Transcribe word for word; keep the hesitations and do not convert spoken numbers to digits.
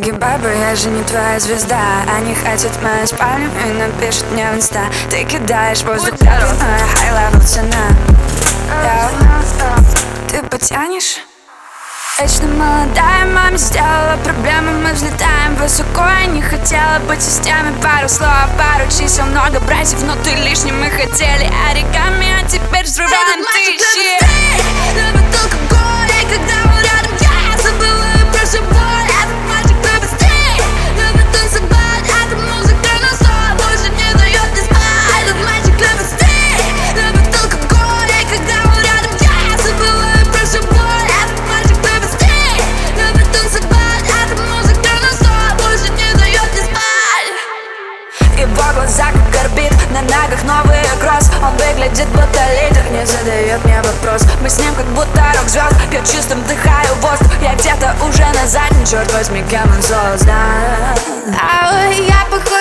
нагибай, бро, я же не твоя звезда. Они хотят мою спальню и напишут мне в инста. Ты кидаешь воздух пятый, но я хай-левел цена. Ты потянешь? Вечно молодая, мама сделала проблемы, мы взлетаем высоко. Я не хотела быть в системе, пару слов, пару чисел, много братьев, но ты лишний. Мы хотели оригами, а теперь взрываем тысячи. Любит алкоголь, и когда он рядом, я забываю про всю боль. Этот мальчик побыстрее, любит танцевать, эта музыка на сон больше не дает мне спать. Этот мальчик побыстрее, любит алкоголь, и когда он рядом, я забываю про всю боль. Этот мальчик побыстрее, любит танцевать, эта музыка на сон больше не дает мне спать. Его глаза как орбит, на ногах новый кросс. Он выглядит будто лидер, не задает мне вопрос. Мы с ним как будто рок-звезд, я чистым дыхаю воздух. Я где-то уже на заднем, черт возьми, кем он создан. А я похожа